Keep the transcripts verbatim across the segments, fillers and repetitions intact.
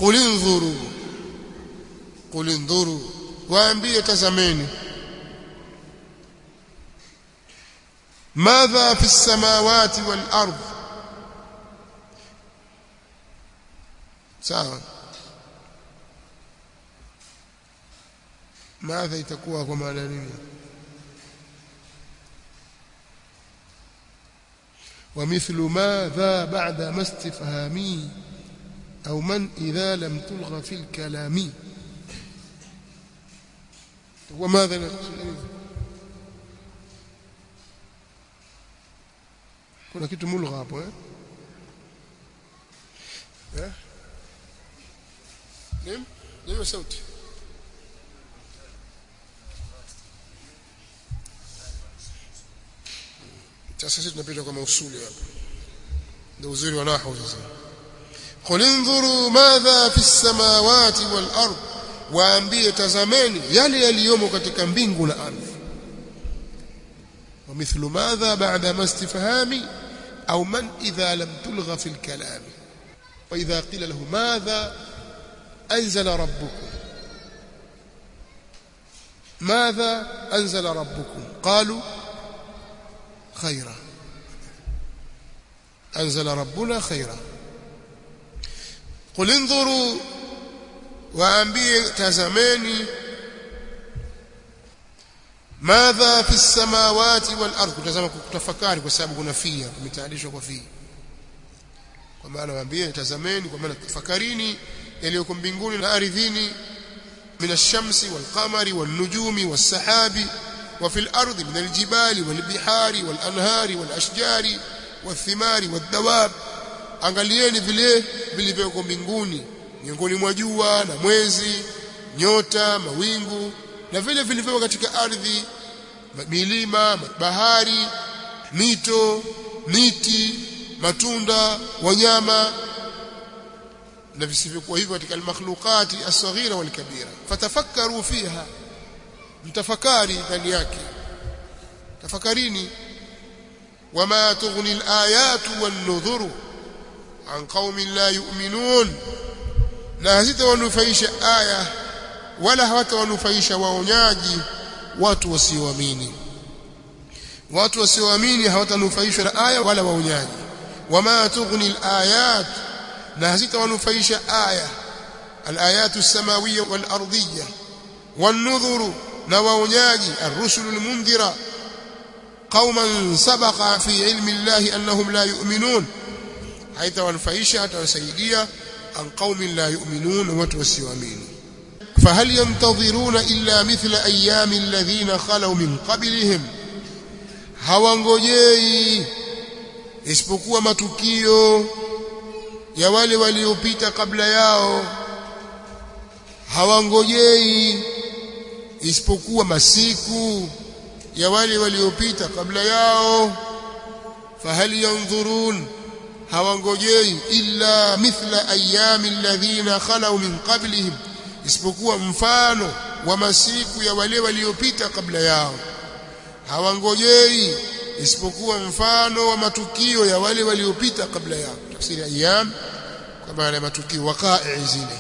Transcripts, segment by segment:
qul inzuru qul inzuru waambie tazameni madha fi samawati wal ard sawa madha itakuwa kwa maana nini ومثل ماذا بعد ما استفهامي أو من إذا لم تلغى في الكلام وماذا kuna kitu mulgha hapo eh eh nim ndio sauti sasa tunapita kwa mausuli hapa ndio uzuri wa nahwu sasa qul inzuru madha fi samawati wal ard waambie tazameni yale yaliyomo katika mbingu na ardhi ومثل ماذا بعد ما استفهامي أو من إذا لم تلغى في الكلام وإذا قيل له ماذا أنزل ربكم ماذا أنزل ربكم قالوا خيرا أنزل ربنا خيرا قل انظروا وأنبي تزماني ماذا في السماوات والارض kutazama kutafakari kwa sababu kuna fia kumetaalishwa kwa fia kwa maana waambie tazameni kwa maana tafakarini yaliyoko mbinguni na ardhini min ash-shamsi wal-qamari wan-nujumi was-sahabi wa fil ardi min al-jibali wal-bihari wal-anhari wal-ashjari wath-thimari wad-dawab angalieni vile vilivyoko mbinguni miongoni mwa jua na mwezi nyota mawingu na vile vilivyo katika ardhi milima bahari mito miti matunda wanyama na visivyokuwa hivyo katika al-makhluqati as-saghira wal-kabira fatafakkaru fiha mtafakari ndani yake tafakarini wama tughni al-ayatu wan-nudhuru an qaumin la yu'minun na hazitawanufaisha aya wala hawatawanufaisha waonyaji watu wasioamini watu wasioamini hawatanufaishwa na aya wala waonyaji wama tughni alayat na hazitawanufaisha aya alayatu as-samawiyya wal-ardiyya wan-nudhuru na waonyaji ar-rusulu al-mundhira qauman sabaqa fi ilmi allahi annahum la yu'minun haitawanufaisha hatawasaidia an qaumin la yu'minun watu wasioamini فهل ينتظرون إلا مثل أيام الذين خلوا من قبلهم hawangojei isipokuwa matukio ya wale waliopita kabla yao hawangojei isipokuwa masiku ya wale waliopita kabla yao fahal yanzurun hawangojei illa mithla ayami alladhina khalu min qablihim isipokuwa mfano wa masiku ya wale waliopita kabla yao hawangojei isipokuwa mfano wa matukio ya wale waliopita kabla yao tafsiri ayyam kwa maana matukio waqa'i zile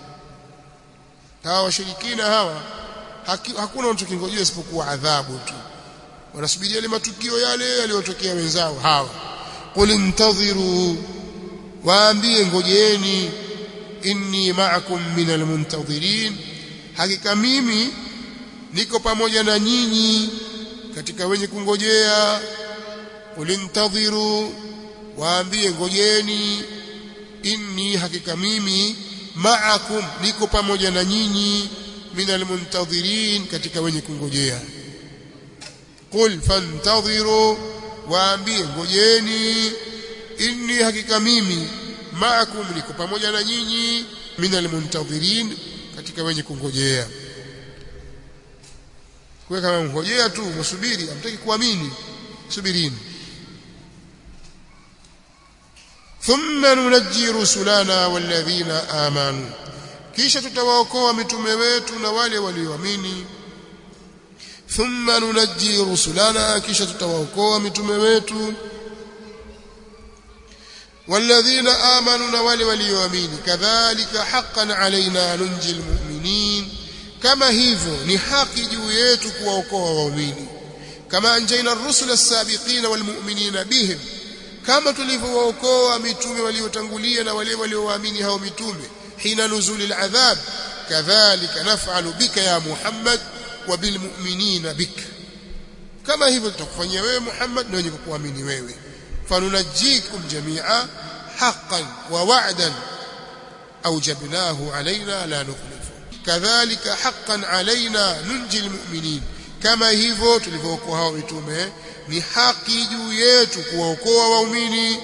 hawa washirikina hawa hakuna mtu kingojea isipokuwa adhabu tu wanasubiria ile matukio yale yaliyotokea wenzao hawa qul intadhiru waambie ngojeeni inni ma'akum minal muntadhirin hakika mimi niko pamoja na nyinyi katika wenye kungojea ulintadhiru waambie ngojeni inni hakika mimi ma'akum niko pamoja na nyinyi minal muntadhirin katika wenye kungojea qul fantadhiru waambie ngojeni inni hakika mimi ma'akum niko pamoja na nyinyi minal muntadhirin katika wenye kungojea kwa kama ngojea tu msubiri amtaki kuamini subirini thumma nunajji rusulana walladhina amanu kisha tutawaokoa mitume wetu na wale walioamini thumma nunajji rusulana kisha tutawaokoa mitume wetu walladhina amanu na wale walioamini kadhalika haqqan alaina nunjil mu'minin kama hivyo ni haki juu yetu kuwaokoa waumini kama anjaina ar-rusul as-sabiqina wal-mu'minina bihim kama tulivyookoa mitume waliotangulia na wale walioamini hao mitume hina nuzulil adhab kadhalika naf'alu bika ya Muhammad wa bil mu'minina bik kama hivyo tutakufanyia wewe Muhammad na wenye kukuamini wewe fanunajikum jami'a haqqan wa wa'dan awjabnahu alaina la nukhlifu kadhalika haqqan alaina nunjil mu'minin kama hivyo tulivyookoa hao mitume ni haki juu yetu kuwaokoa waumini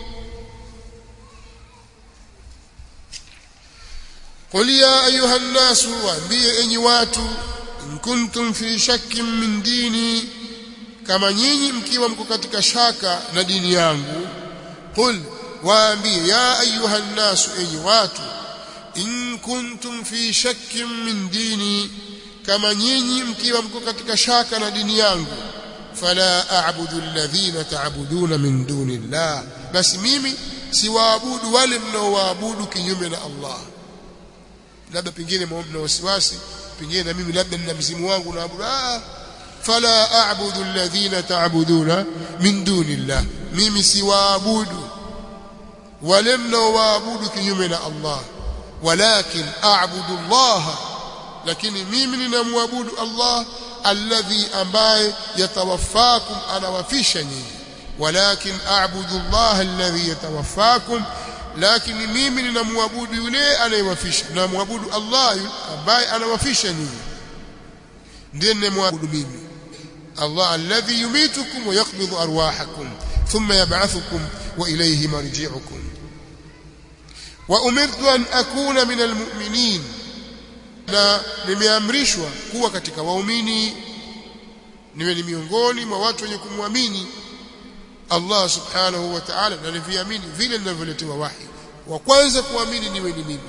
qul ya ayuha an-nas waambie enyi watu in kuntum fi shakkin min dini kama nyinyi mkiwa mko katika shaka na dini yangu qul waambie ya ayuha an-nas enyi watu in kuntum fi shakkin min dini kama nyinyi mkiwa mko katika shaka na dini yangu fala a'budu alladhina ta'buduna min dunillah basi mimi siwaabudu wale mnaoabudu kinyume na Allah labda pengine mna wasiwasi pengine na mimi labda nina mzimu wangu naabudu ah fala a'budu alladhina ta'buduna min dunillah mimi siwaabudu wale mnaoabudu kinyume na Allah walakin a'budu Allah lakini mimi ninamwabudu Allah alladhi ambaye yatawaffakum anawafisha nyinyi walakin a'budu Allah alladhi yatawaffakum lakini mimi ninamwabudu yule anayewafisha namwabudu Allah ambaye anawafisha nyinyi ndiye ninamwabudu mimi Allah alladhi yumitukum wa yaqbidu arwahakum thumma yab'athukum wa ilayhi marji'ukum wa umirtu an akuna min almu'minin na nimeamrishwa kuwa katika waumini niwe ni miongoni mwa watu wenye kumwamini Allah subhanahu wa ta'ala na niviamini vile ninavyoletewa wahi wa kwanza kuamini niwe ni mimi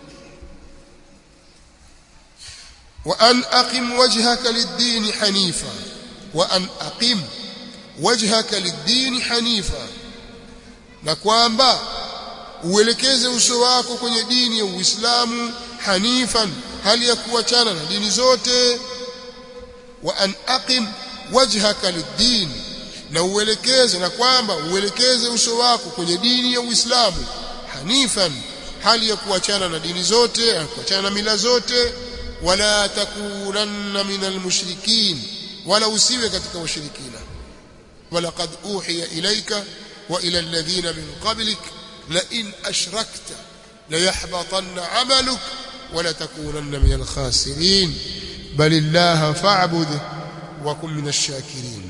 wa an aqim wajhaka lid-din hanifa wa an aqim wajhaka lid-din hanifa na kwamba uelekeze uso wako kwenye dini ya Uislamu hanifan hali ya kuachana na dini zote wa an aqim wajhaka lid-din na uelekeze na kwamba uelekeze uso wako kwenye dini ya Uislamu hanifan hali ya kuachana na dini zote kuachana na mila zote wala takunanna minal mushrikin wala usiwe katika washirikina wala qad uhiya ilayka wa ila alladhina min qablik la in ashrakta la yahbatanna 'amaluk ولا تكونن من الخاسرين بل الله فاعبد وكن من الشاكرين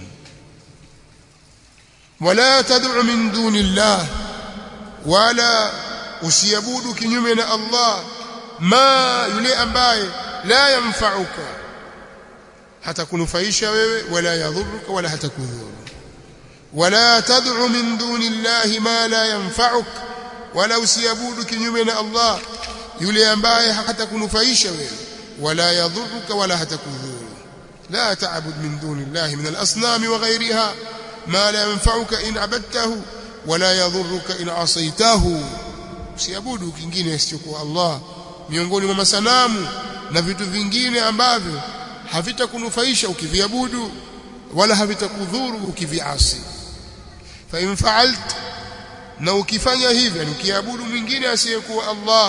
ولا تدع من دون الله ولا usiabudu kinyume na Allah ma yule ambaye la yanfa'uka hata kunufaisha wewe wala yadhurruka wala hata kudhuru wala tad'u min duni Allah ma la yanfa'uk wala usiabudu kinyume na Allah yule ambaye hata kunufaisha wewe wala yadhurruka wala hata kudhuru la ta'bud min duni Allah min al-asnam wa ghayriha ma la yanfa'uka in abadtahu wala yadhurruka in asaytahu usiabudu kingine isichokuwa Allah miongoni mwa masanamu na vitu vingine ambavyo havitakunufaisha ukiviabudu wala havitakudhuru ukiviasi fa in fa'alt na ukifanya hivyo ukiabudu mwingine asiyekuwa Allah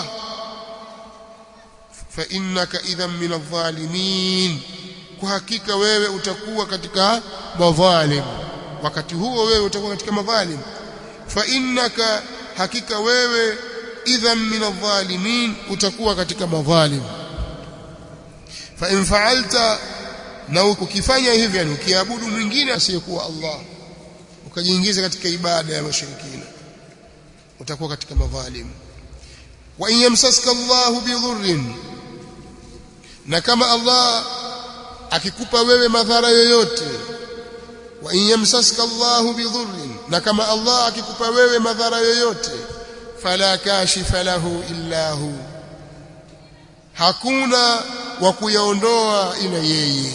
fa innaka idhan min adh-dhalimin kwa hakika wewe utakuwa katika madhalim wakati huo wewe utakuwa katika madhalim fa innaka hakika wewe idhan min adh-dhalimin utakuwa katika madhalim fa in fa'alta na ukifanya hivyo yani ukiabudu mwingine asiyekuwa Allah ukajiingiza katika ibada ya washirikina utakuwa katika madhalim wa in yamsaska Allahu bidhurrin na kama Allah akikupa wewe madhara yoyote wa in yamsaska Allahu bidhurrin na kama Allah akikupa wewe madhara yoyote fala kashifa lahu illa hu hakuna wa kuyaondoa ila yeye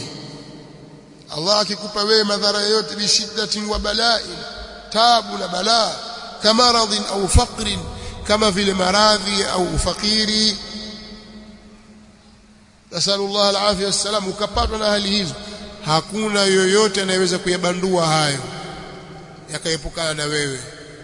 Allah akikupa wewe madhara yoyote bishiddatin wa bala'in tabu na balaa kamaradhin au faqrin, kama vile maradhi au ufakiri. Nasallallahu alafia wassalam. Ukapatwa na hali hizo, hakuna yoyote anayeweza kuyabandua hayo yakaepukana na wewe.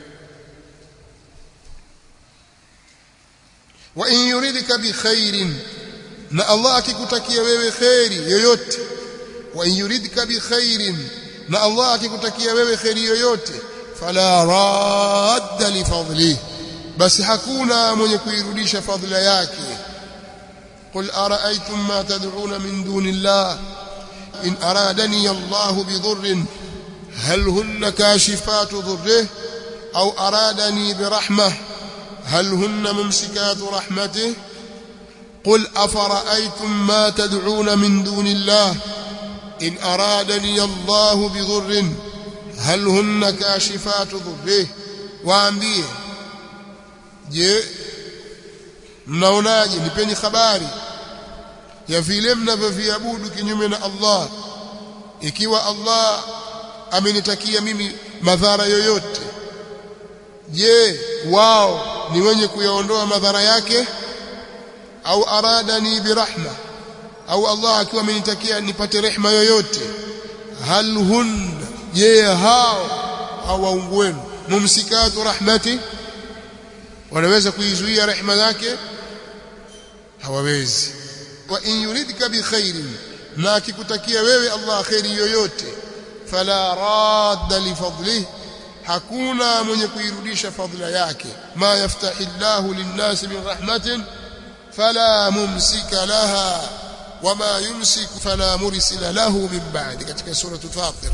Wa in yuridika bi khairin, na Allah akikutakia wewe khairi yoyote. Wa in yuridika bi khairin, na Allah akikutakia wewe khairi yoyote, fala radda li fadlihi, basi hakuna mwenye kuirudisha fadhila yake. Qul ara'aytum ma tad'un min dunillah in aradani Allah bi dhurrin hal hunna kashifatu dhurrihi aw aradani bi rahmah hal hunna mumsikatu rahmatihi. قل أفرأيتم ما تدعون من دون الله إن أرادني الله بضر هل هن كاشفات ضره. waambie, je, mnaonaje, nipeni habari ya vile mnavyoviabudu kinyume na Allah, ikiwa Allah amenitakia mimi madhara yoyote, je wao ni wenye kuyaondoa madhara yake? Au aradani birahma, au Allah akiwa amenitakia nipate rehema yoyote, hal hun, je hao au waungu wenu mumsikatu rahmati, wanaweza kuizuia rehema yake? Hawawezi. Wa in yuridka bi khairin, na akikutakia wewe Allah khairi yoyote, fala radda li fadlihi, hakuna mwenye kuirudisha fadhila yake. Ma yaftahillahu lin-nasi min rahmatin fala mumsika laha wama yumsik fala mursila lahu min ba'di, katika sura Fatir.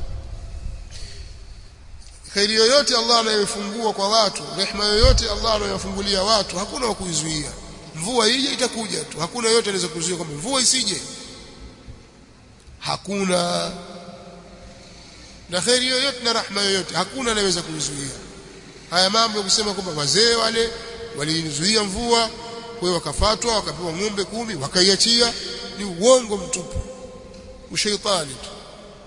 Khairi yoyote Allah anayofungua kwa watu, rehema yoyote Allah anayofungulia watu, hakuna wa kuizuia. Mvua ije itakuja tu, hakuna yote anaweza kuzuia kwamba mvua isije, hakuna. Na khairi yoyote na rahma yoyote hakuna anayeweza kuizuia. Haya mambo ya kusema kwamba wazee wale walizuia mvua, kwa hiyo wakafatwa wakapewa ng'ombe kumi wakaiachia, ni uongo mtupu, ushaitani tu.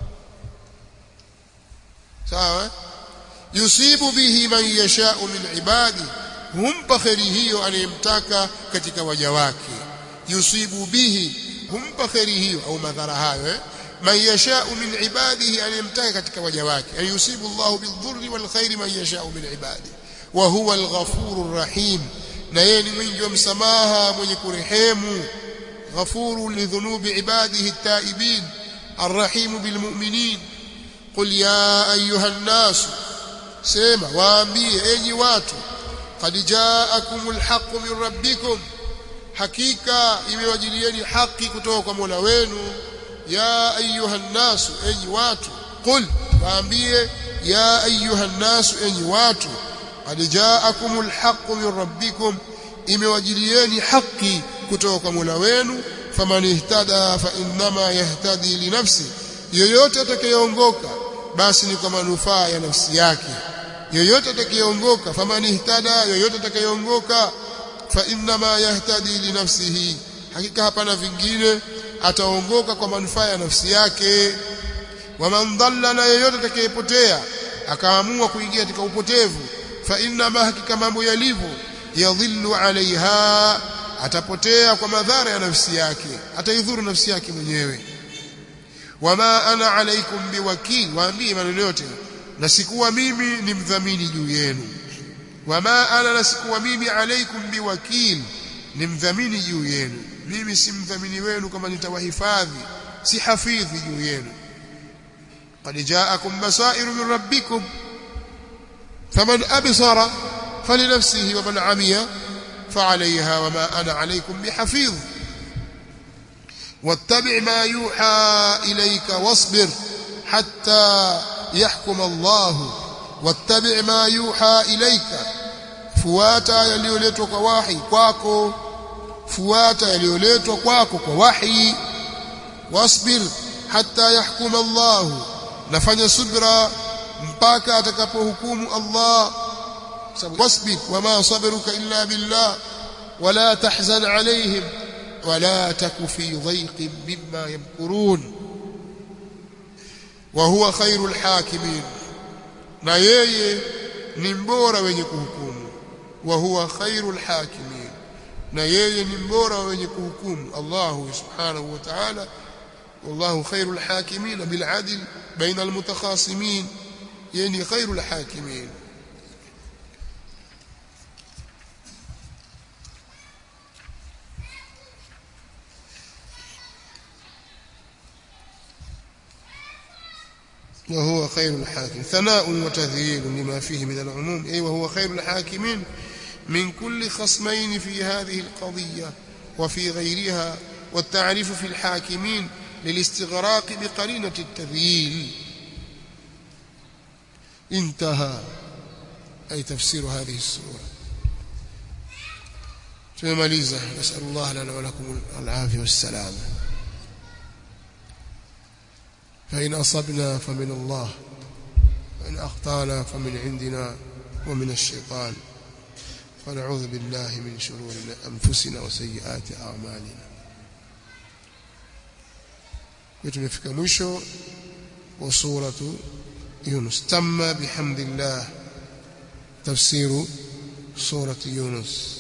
Sawa? Yusibu bihi man yasha'u min ibadi, humpa khairi hiyo anayemtaka katika waja wake. Yusibu bihi, humpa khairi hiyo au madhara hayo eh? Man yasha'u min ibadihi, anayemtaka katika waja wake. Ayusibu Allahu bidhurri wal khairi man yasha'u min ibadihi wa huwa al-ghafurur rahim, na yeye ni mwingi wa msamaha mwenye kurehemu. Ghafuru lidhunubi ibadihi at-taibin arrahim bilmu'minin. Qul ya ayuha an-nas, sema waambie enyi watu, qad ja'akumul haqqu min rabbikum, hakika imewajilieni haki kutoka kwa Mola wenu. Ya ayuha an-nas, enyi watu. Qul, waambie ya ayuha an-nas, enyi watu, qad ja'akumul haqqu min rabbikum, imewajilieni haki kutoka kwa Mola wenu. Faman ihtada fa innama yahtadi li nafsi, yoyote atakayeongoka basi ni kwa manufaa ya nafsi yake. Yoyote atakayeongoka, faman ihtada, yoyote atakayeongoka, fa innama yahtadi li nafsihi, hakika hapana vingine, ataongoka kwa manufaa ya nafsi yake. Waman dhalla, na yoyote atakayepotea akaamua kuingia katika upotevu, fa innama, hakika mambo yalivyo, yadhillu alaiha, atapotea kwa madhara ya nafsi yake, ataidhuru nafsi yake mwenyewe. Wama ana alaikum biwakil, waambie maneno yote, na sikuwa mimi ni mdhamini juu yenu. Wama ana, na sikuwa mimi alaikum biwakil, ni mdhamini juu yenu. Mimi si mdhamini wenu kama nitawahifadhi, si hafidhi juu yenu. Qad ja'akum basairu min rabbikum faman absara falinafsihi waman amiya fa'alayha wama ana alaykum bihafidh. wattabi' ma yuha ilayka wasbir hatta yahkum Allah. wattabi' ma yuha ilayka, fuata yaliyoletwa kwa wahi kwako, fuata yaliyoletwa kwako kwa wahi. wasbir hatta yahkum Allah, nafanya subra mpaka atakapohukumu Allah. wasbir wama sabruka illa billah wala tahzan alayhim wala taku fi dhayqin mimma yamkurun wa huwa khairul hakimin, na yeye ni mbora wenye kuhukumu wa huwa khairul hakimin na yeye ni mbora wenye kuhukumu Allah subhanahu wa ta'ala wallahu khairul hakimin bil adl baina al mutakhasimin yani khairul hakimin وهو خير الحاكم ثناء وتذييل لما فيه من العموم أي وهو خير الحاكمين من كل خصمين في هذه القضية وفي غيرها والتعريف في الحاكمين للاستغراق بقرينة التذييل انتهى أي تفسير هذه السورة تماليزة نسأل الله لنا ولكم العافية والسلامة فإن أصبنا فمن الله وإن أخطأنا فمن عندنا ومن الشيطان ونعوذ بالله من شرور أنفسنا وسيئات أعمالنا وتمفك مشو وسورة يونس تم بحمد الله تفسير سورة يونس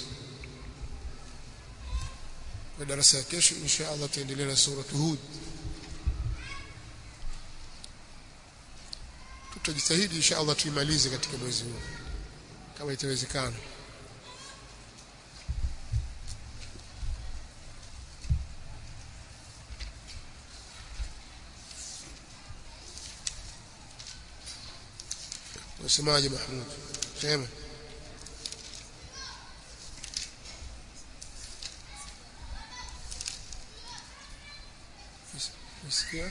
ودرسها كيش إن شاء الله تندلنا سورة هود tutajitahidi insha Allah tuimalize katika mwezi huu kama itawezekana wasemaje Mahmud sema Sikia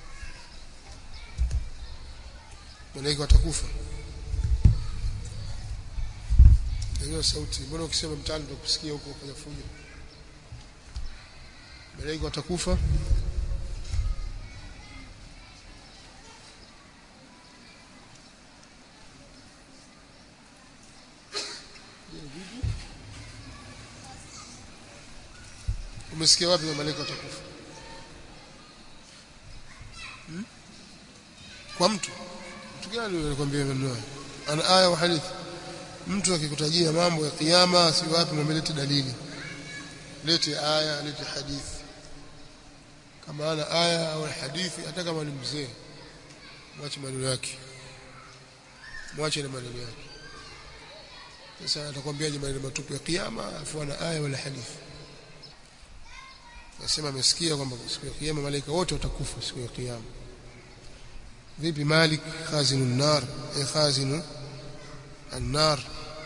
malaika watakufa hiyo sauti mbona ukisema mtaani utakusikia huko kwenye fujo malaika watakufa umesikia wapi malaika watakufa hmm? Kwa mtu mtu gani anakuambia maneno ana aya wa hadithi mtu akikutajia mambo ya kiyama si wapi mmelete dalili lete aya lete hadithi kama ana aya au hadithi hata kama ni mzee mwache maneno yake mwache na maneno yake sasa atakwambiaje maneno matupu ya kiyama afu ana aya wala hadithi nasema amesikia kwamba siku ya kiyama malaika wote watakufa siku ya kiyama vipi Malik khazinu an-nar ay khazinu an-nar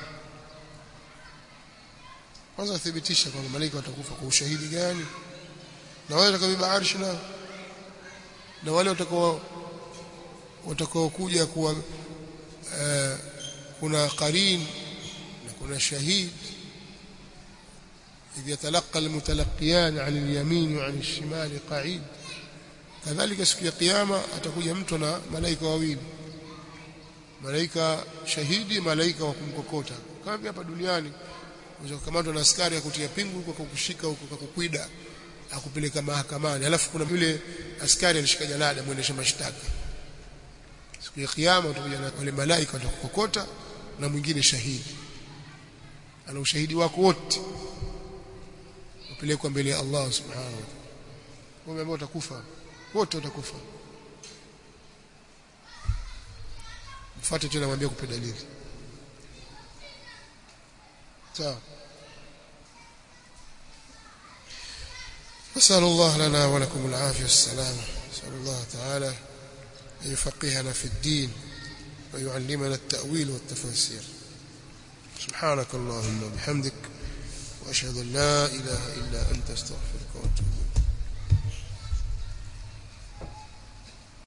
kwanza thibitisha kwamba malaika watakufa kwa ushahidi gani na wale watakabeba arshi na na wale watakao watakao kuja kuwa uh, kuna qarin na kuna shahid idha talaqa al-mutalaqiyan 'an al-yamin wa 'an al-shimal qa'id kadhalika siku ya kiyama atakuja mtu na malaika wawili malaika shahidi malaika wa kumkokota kama hapa duniani unaweza kukamatwa na askari akutia pingu huko kukushika huko kukuida akupeleka mahakamani alafu kuna yule askari alishika jalada muendesha mashtaka siku ya kiyama utakuja na wale malaika watakukokota na mwingine shahidi ana ushahidi wako wote upelekwa mbele ya Allah subhanahu wa ta'ala wewe ambao utakufa wote watakufa mfuate tena mwambie kupe dalili sawa نسأل الله لنا ولكم العافية والسلامة نسأل الله تعالى أن يفقهنا في الدين ويعلمنا التأويل والتفاسير سبحانك اللهم وبحمدك وأشهد أن لا إله إلا أنت استغفرك وأتوب إليك